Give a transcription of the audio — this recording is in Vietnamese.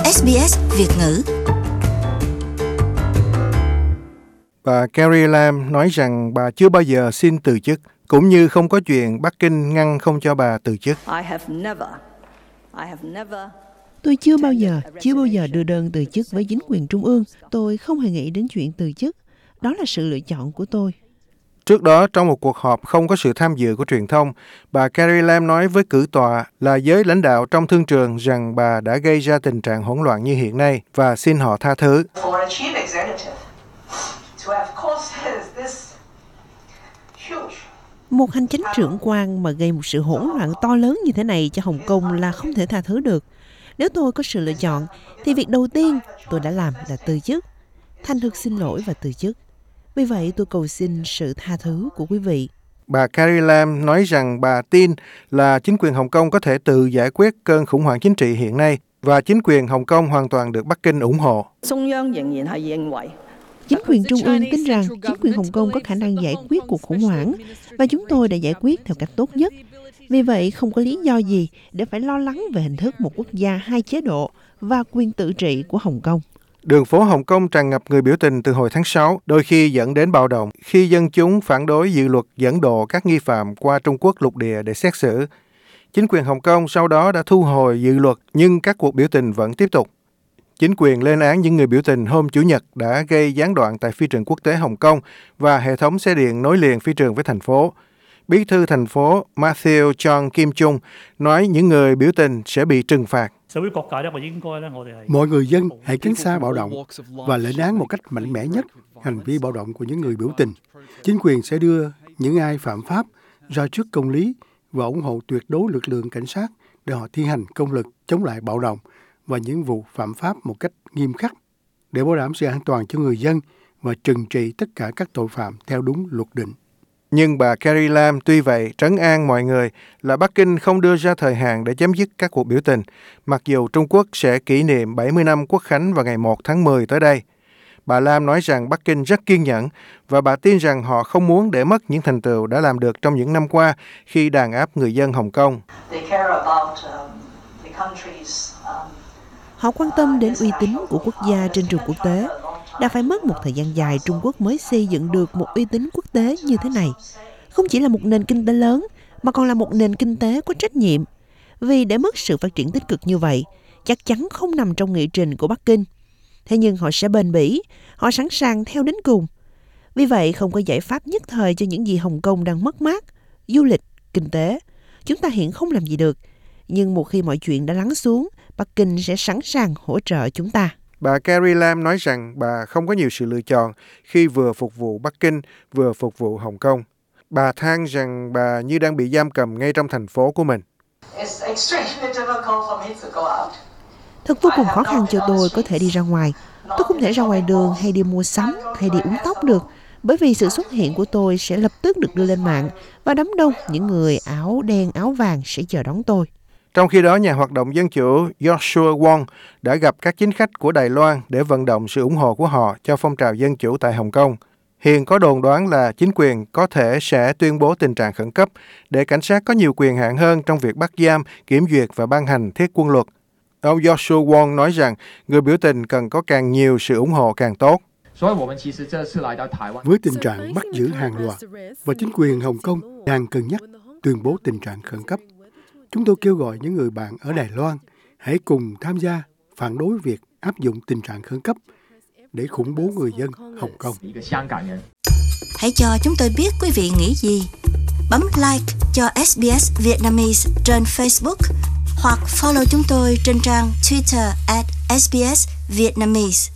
SBS Việt ngữ. Bà Carrie Lam nói rằng bà chưa bao giờ xin từ chức, cũng như không có chuyện Bắc Kinh ngăn không cho bà từ chức. Tôi chưa bao giờ đưa đơn từ chức với chính quyền trung ương. Tôi không hề nghĩ đến chuyện từ chức. Đó là sự lựa chọn của tôi. Trước đó, trong một cuộc họp không có sự tham dự của truyền thông, bà Carrie Lam nói với cử tọa là giới lãnh đạo trong thương trường rằng bà đã gây ra tình trạng hỗn loạn như hiện nay và xin họ tha thứ. Một hành chánh trưởng quan mà gây một sự hỗn loạn to lớn như thế này cho Hồng Kông là không thể tha thứ được. Nếu tôi có sự lựa chọn, thì việc đầu tiên tôi đã làm là từ chức. Thành thực xin lỗi và từ chức. Vì vậy tôi cầu xin sự tha thứ của quý vị. Bà Carrie Lam nói rằng bà tin là chính quyền Hồng Kông có thể tự giải quyết cơn khủng hoảng chính trị hiện nay và chính quyền Hồng Kông hoàn toàn được Bắc Kinh ủng hộ. Chính quyền trung ương tin rằng chính quyền Hồng Kông có khả năng giải quyết cuộc khủng hoảng và chúng tôi đã giải quyết theo cách tốt nhất. Vì vậy, không có lý do gì để phải lo lắng về hình thức một quốc gia hai chế độ và quyền tự trị của Hồng Kông. Đường phố Hồng Kông tràn ngập người biểu tình từ hồi tháng 6, đôi khi dẫn đến bạo động khi dân chúng phản đối dự luật dẫn độ các nghi phạm qua Trung Quốc lục địa để xét xử. Chính quyền Hồng Kông sau đó đã thu hồi dự luật, nhưng các cuộc biểu tình vẫn tiếp tục. Chính quyền lên án những người biểu tình hôm Chủ nhật đã gây gián đoạn tại phi trường quốc tế Hồng Kông và hệ thống xe điện nối liền phi trường với thành phố. Bí thư thành phố Matthew Chong Kim Chung nói những người biểu tình sẽ bị trừng phạt. Mọi người dân hãy tránh xa bạo động và lên án một cách mạnh mẽ nhất hành vi bạo động của những người biểu tình. Chính quyền sẽ đưa những ai phạm pháp ra trước công lý và ủng hộ tuyệt đối lực lượng cảnh sát để họ thi hành công lực chống lại bạo động và những vụ phạm pháp một cách nghiêm khắc để bảo đảm sự an toàn cho người dân và trừng trị tất cả các tội phạm theo đúng luật định. Nhưng bà Carrie Lam tuy vậy trấn an mọi người là Bắc Kinh không đưa ra thời hạn để chấm dứt các cuộc biểu tình, mặc dù Trung Quốc sẽ kỷ niệm 70 năm Quốc khánh vào ngày 1 tháng 10 tới đây. Bà Lam nói rằng Bắc Kinh rất kiên nhẫn và bà tin rằng họ không muốn để mất những thành tựu đã làm được trong những năm qua khi đàn áp người dân Hồng Kông. Họ quan tâm đến uy tín của quốc gia trên trường quốc tế. Đã phải mất một thời gian dài Trung Quốc mới xây dựng được một uy tín quốc tế như thế này. Không chỉ là một nền kinh tế lớn, mà còn là một nền kinh tế có trách nhiệm. Vì để mất sự phát triển tích cực như vậy, chắc chắn không nằm trong nghị trình của Bắc Kinh. Thế nhưng họ sẽ bền bỉ, họ sẵn sàng theo đến cùng. Vì vậy, không có giải pháp nhất thời cho những gì Hồng Kông đang mất mát, du lịch, kinh tế. Chúng ta hiện không làm gì được. Nhưng một khi mọi chuyện đã lắng xuống, Bắc Kinh sẽ sẵn sàng hỗ trợ chúng ta. Bà Carrie Lam nói rằng bà không có nhiều sự lựa chọn khi vừa phục vụ Bắc Kinh, vừa phục vụ Hồng Kông. Bà than rằng bà như đang bị giam cầm ngay trong thành phố của mình. Thật vô cùng khó khăn cho tôi có thể đi ra ngoài. Tôi không thể ra ngoài đường hay đi mua sắm hay đi uống tóc được, bởi vì sự xuất hiện của tôi sẽ lập tức được đưa lên mạng và đám đông những người áo đen áo vàng sẽ chờ đón tôi. Trong khi đó, nhà hoạt động dân chủ Joshua Wong đã gặp các chính khách của Đài Loan để vận động sự ủng hộ của họ cho phong trào dân chủ tại Hồng Kông. Hiện có đồn đoán là chính quyền có thể sẽ tuyên bố tình trạng khẩn cấp để cảnh sát có nhiều quyền hạn hơn trong việc bắt giam, kiểm duyệt và ban hành thiết quân luật. Ông Joshua Wong nói rằng người biểu tình cần có càng nhiều sự ủng hộ càng tốt. Với tình trạng bắt giữ hàng loạt và chính quyền Hồng Kông đang cân nhắc tuyên bố tình trạng khẩn cấp, chúng tôi kêu gọi những người bạn ở Đài Loan hãy cùng tham gia phản đối việc áp dụng tình trạng khẩn cấp để khủng bố người dân Hồng Kông. Hãy cho chúng tôi biết quý vị nghĩ gì. Bấm like cho SBS Vietnamese trên Facebook hoặc follow chúng tôi trên trang Twitter @SBS Vietnamese.